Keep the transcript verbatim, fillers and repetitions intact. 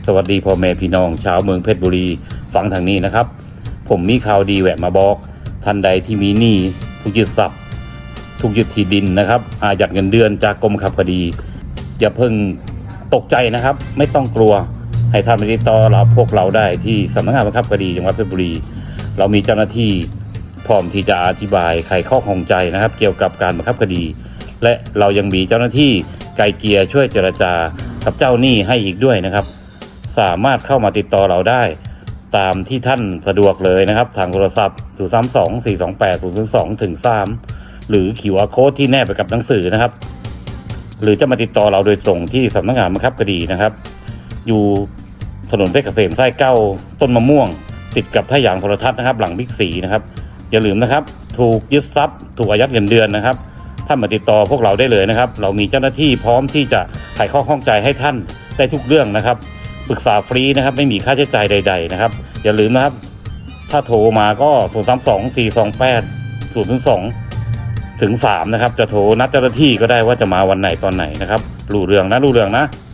สวัสดีพ่อแม่พี่น้องชาวเมืองเพชรบุรีฟังทางนี้นะครับผมมีข่าวดีแวะมาบอกท่านใดที่มีหนี้ถูกยึดทรัพย์ถูกยึดที่ดินนะครับอายัดเงินเดือนจากกรมบังคับคดีอย่าเพิ่งตกใจนะครับไม่ต้องกลัวให้ท่านไปติดต่อเราพวกเราได้ที่สำนักงานบังคับคดีจังหวัดเพชรบุรีเรามีเจ้าหน้าที่พร้อมที่จะอธิบายไขข้อข้องใจนะครับเกี่ยวกับการบังคับคดีและเรายังมีเจ้าหน้าที่ไกลเกลี่ยช่วยเจรจากับเจ้าหนี้ให้อีกด้วยนะครับสามารถเข้ามาติดต่อเราได้ตามที่ท่านสะดวกเลยนะครับทางโทรศัพท์ศูนย์ สาม สอง สี่ สอง แปด ศูนย์ ศูนย์ สอง ถึง สามหรือ คิว อาร์ Code ที่แนบไปกับหนังสือนะครับหรือจะมาติดต่อเราโดยตรงที่สำนักงานบังคับคดีนะครับอยู่ถนนเพชรเกษมสายเก้าต้นมะม่วงติดกับท่ายางโทรทัศน์นะครับหลังบิ๊กซีนะครับอย่าลืมนะครับถูกยึดทรัพย์ถูกอายัดเงินเดือนนะครับท่านมาติดต่อพวกเราได้เลยนะครับเรามีเจ้าหน้าที่พร้อมที่จะไขข้อข้องใจให้ท่านได้ทุกเรื่องนะครับปรึกษาฟรีนะครับไม่มีค่าใช้จ่ายใดๆนะครับอย่าลืมนะครับถ้าโทรมาก็ศูนย์ สาม สอง สี่ สอง แปด ศูนย์ สอง ถึง สามนะครับจะโทรนัดเจ้าหน้าที่ก็ได้ว่าจะมาวันไหนตอนไหนนะครับรู้เรื่องนะรู้เรื่องนะ